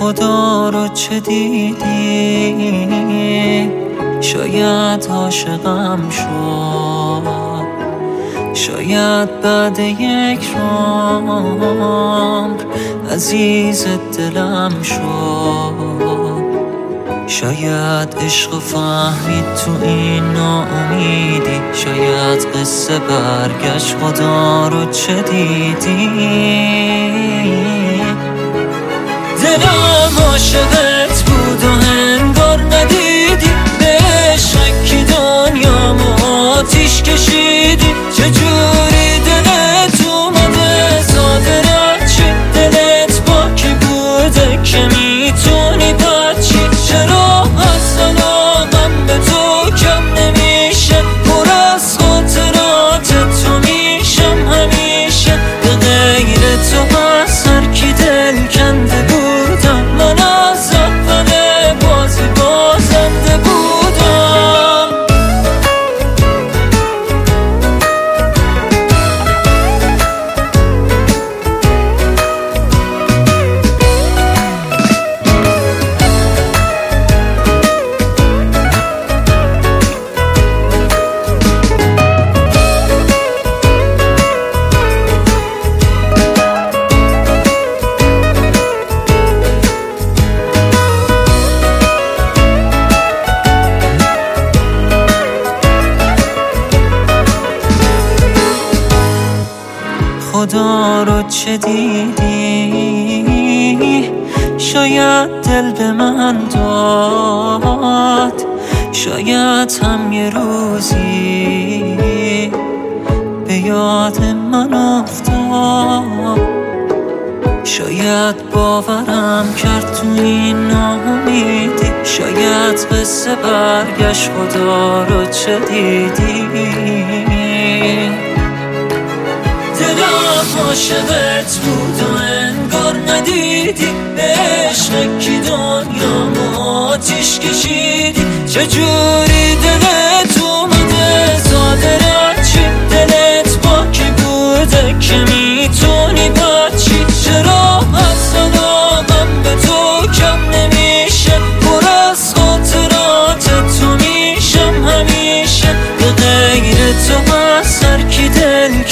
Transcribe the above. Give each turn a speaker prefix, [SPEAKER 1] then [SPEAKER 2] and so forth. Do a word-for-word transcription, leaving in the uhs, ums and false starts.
[SPEAKER 1] خدا رو چه دیدی؟ شاید عاشقم شد، شاید بعد یک عمر عزیز دلم شد. شاید عشق فهمید تو این ناامیدی، شاید قصه برگشت خدا رو چه دیدی؟ دلم عاشقت بود و انگار ندیدی، به شکی دنیامو آتیش کشیدی. چجوری دلت اومده ساده رد چی؟ دلت با کی بوده که میتونی بچی؟ چرا اصلا علاقم به تو کم نمیشه؟ پر از خاطرات تو میشم همیشه. به غیر تو بس هر کی دل کنده بودم، من از اول بازی بازنده بودم. خدا رو چه دیدی؟ شاید دل به من داد، شاید هم یه روزی به یاد من افتاد. شاید باورم کرد تو این ناامیدی، شاید قصه برگشت خدا رو چه دیدی؟ دلم عاشقت بود و انگار ندیدی، به عشق کی دنیامو آتیش کشیدی. چجوری دلت اومده ساده رد چی؟ دلت با کی بوده که میتونی بچی؟ چرا اصلا علاقم به تو کم نمیشه؟ پر از خاطرات تو میشم همیشه. به غیر تو بس هر کی دل